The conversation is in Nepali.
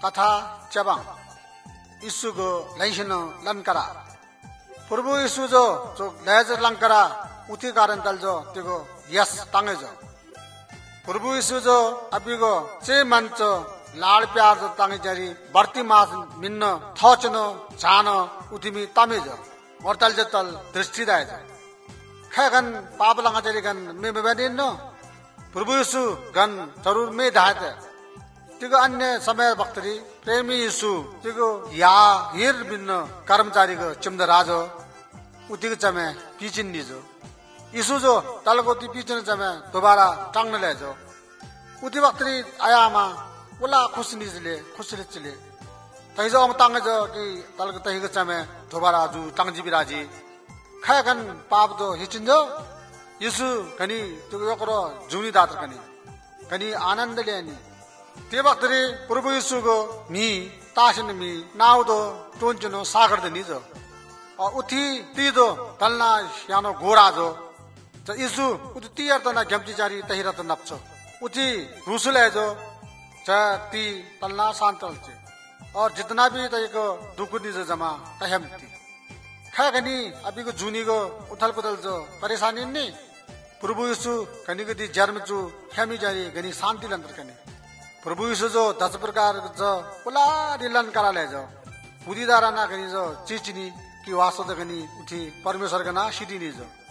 कथा चबाङ यीशुको लैसिन लन्करा प्रभु यीशु जो लैज लंकरा उठी कारण तल जो तेको यस तांगे जो प्रभु यीशु जो अभी को चे मंच लाड़ प्यार जो तांगे जारी बढ़ती मास मिन्न थोचनो जानो उठीमी तामे जो और तल जो तल दृष्टि दाय जो खैगन पाप लंगा जारी गन में बैठे न प्रभु यीशु गन जरूर में दायते तिको अन्य समय वक्तरी प्रेमी यीशु तिको या हिर भिन्न कर्मचारी को चिम्द राजो उतिको चमे पिचिन निजो यीशु जो तलको ती पिचिन चमे दोबारा टांगन ले जो उति वक्तरी आयामा उला खुश निजले खुशले चले तैजो हम टांग जो कि तलको तहिको चमे दोबारा जु टांगजी बिराजी खैगन पाप दो हिचिन जो यीशु कनी तिको योकरो जुनी दात्र कनी आनंद लेनी ते वक्तरी प्रभु यीशु को मी तासिन मी नाउदो टोंचनो सागर दे निजो उठी तीदो तलना यानो गोरा जो यीशु उठी तीयर तना गम्ची जारी तहिरा त नप्छो उठी रुसुले जो ती तलना शांतल छे और जितना भी तयको दुख निजो जमा तहमती खगनी अभी को जुनी को उथल पुथल जो परेशानी नि प्रभु यीशु कनी कदी जन्म जो खेमी जारी गनी शांति लंतर कनी प्रभु यीशु जो 10 प्रकार जो उला दिलन करा ले जो बुद्धि दारा ना कनी जो चिचिनी कि वासो त कनी उठी परमेश्वर का ना सिटी नि जो